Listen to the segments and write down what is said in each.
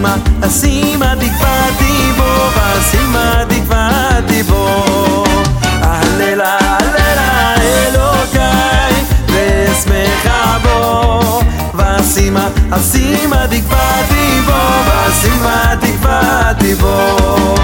אסימה תקוותי בו, ואסימה תקוותי בו. הללה הללה אלוקיי ואשמחה בו, ואסימה תקוותי בו, ואסימה תקוותי בו.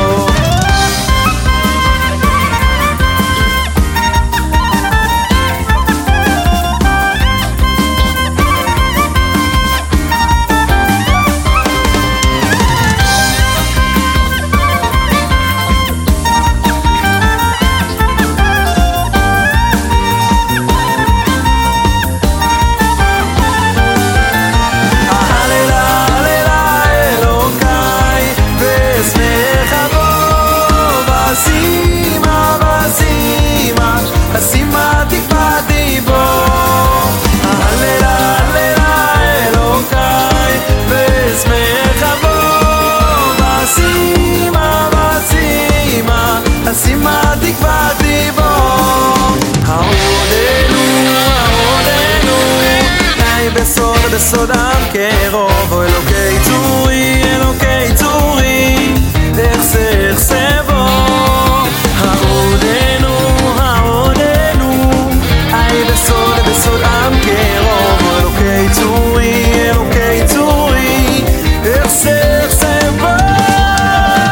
אסימה תקוותי בו, הללה הללה אלוקיי ואשמחה בו, ואסימה אסימה תקוותי בו. העודנו די בסודם קרוב, אלוקי צורי